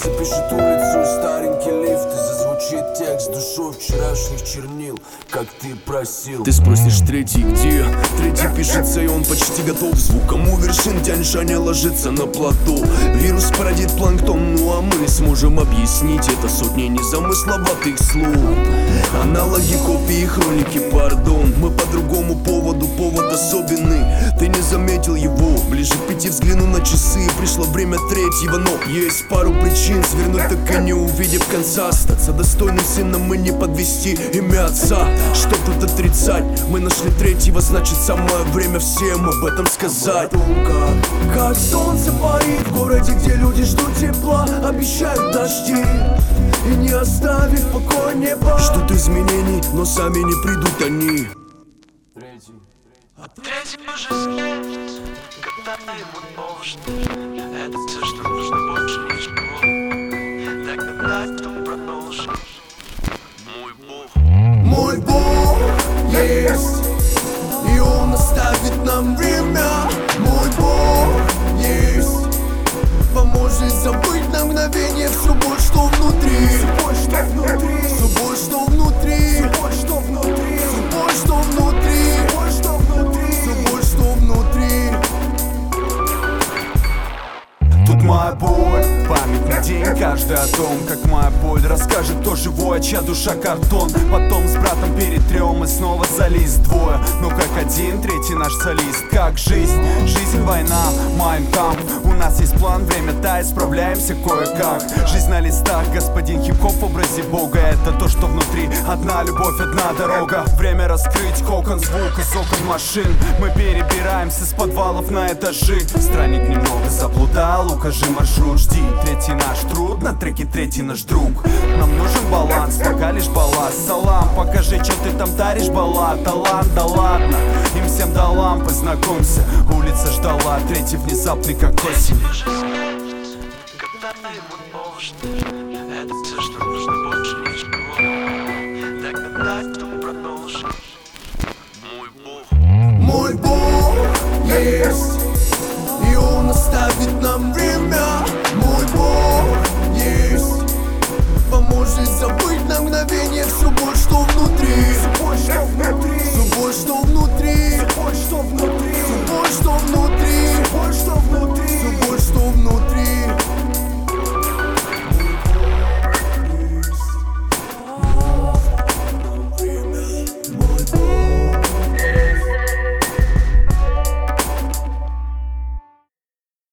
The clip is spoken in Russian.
запишет улицу и старенький лифт, и зазвучит текст душой вчерашних чернил, как ты просил. Ты спросишь, третий где? Третий пишется, и он почти готов. Звуком у вершин Тянь-Шаня ложится на плато. Вирус породит планктон, ну а мы сможем объяснить это сотней незамысловатых слов. Аналоги, копии, хроники, пардон. Мы по другому поводу, повод особенный. Ты не заметил его, ближе к 5 взгляну на часы. Пришло время третьего, но есть пару причин свернуть, так и не увидев конца. Остаться достойным сыном мы не подвести имя отца. Что тут отрицать? Мы нашли третьего, значит самое время всем об этом сказать. Как солнце парит в городе, где люди ждут тепла, обещают дожди и не оставив в покое небо. Ждут изменений, но сами не придут они. Третий уже смерть, когда ему нужно. Это все, что нужно, больше ничего. Так давай, кто продолжит. Мой Бог есть, и Он оставит нам время. Мой Бог есть, поможет забыть на мгновение всю боль, что внутри. Всю боль, что внутри. Всю боль, что внутри. Всю боль, что внутри. Всю боль, что внутри. Всю боль, что внутри. Всю боль, что внутри. Тут моя боль, памятный день, каждый о том, как моя боль расскажет, кто живой, а чья душа картон. Потом с братом перетрем и снова за лист двое, ну как один, третий наш солист. Как жизнь, жизнь, война, Mein Kampf. У нас есть план, время тает, справляемся кое-как. Жизнь на листах, господин хип-хоп в образе бога. Это то, что внутри, одна любовь, одна дорога. Время раскрыть кокон, звук из окон машин. Мы перебираемся с подвалов на этажи. Странник немного заблудал, укажи маршрут, жди. Третий наш труд, на треке третий наш друг. Нам нужен баланс, пока лишь балласт. Салам, покажи, что ты там даришь, бала. Талант, да ладно, им всем до лампы знакомься. Улица ждала, третий внезапный как осень. Уже смерть, когда ему нужно. Это все, что нужно, больше ничего. Так давай, кто продолжит. Мой Бог есть, и Он оставит нам время.